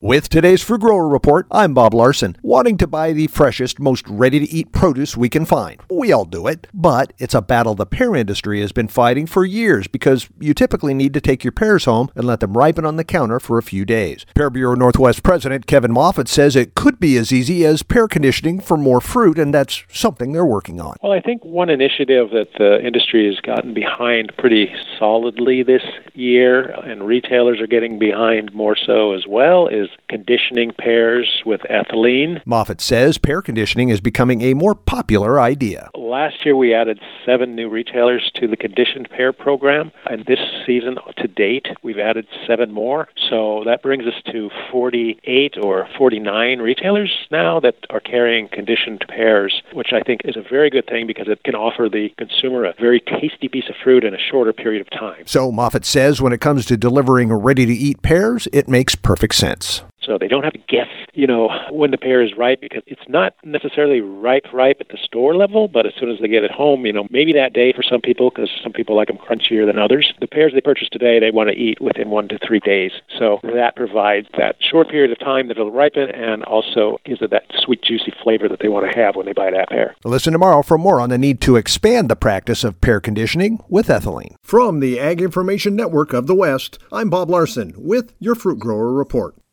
With today's Fruit Grower Report, I'm Bob Larson. Wanting to buy the freshest, most ready-to-eat produce we can find. We all do it, but it's a battle the pear industry has been fighting for years because you typically need to take your pears home and let them ripen on the counter for a few days. Pear Bureau Northwest President Kevin Moffitt says it could be as easy as pear conditioning for more fruit, and that's something they're working on. Well, I think one initiative that the industry has gotten behind pretty solidly this year, and retailers are getting behind more so as well, is conditioning pears with ethylene. Moffitt says pear conditioning is becoming a more popular idea. Last year we added 7 new retailers to the conditioned pear program, and this season to date we've added 7 more. So that brings us to 48 or 49 retailers now that are carrying conditioned pears, which I think is a very good thing because it can offer the consumer a very tasty piece of fruit in a shorter period of time. So Moffitt says when it comes to delivering ready-to-eat pears, it makes perfect sense. So they don't have to guess, when the pear is ripe, because it's not necessarily ripe at the store level, but as soon as they get it home, maybe that day for some people, because some people like them crunchier than others. The pears they purchase today, they want to eat within 1 to 3 days. So that provides that short period of time that it'll ripen and also gives it that sweet, juicy flavor that they want to have when they buy that pear. Listen tomorrow for more on the need to expand the practice of pear conditioning with ethylene. From the Ag Information Network of the West, I'm Bob Larson with your Fruit Grower Report.